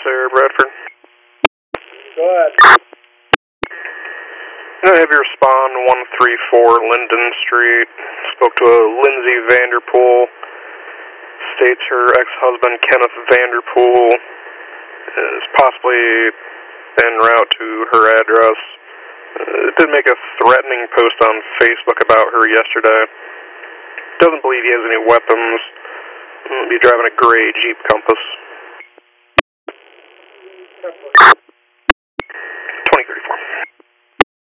sir, Bradford. Go ahead. I have your spawn 134 Linden Street. Spoke to a Lindsay Vanderpool. States her ex-husband Kenneth Vanderpool is possibly en route to her address. Did make a threatening post on Facebook about her yesterday. Doesn't believe he has any weapons. He'll be driving a gray Jeep Compass.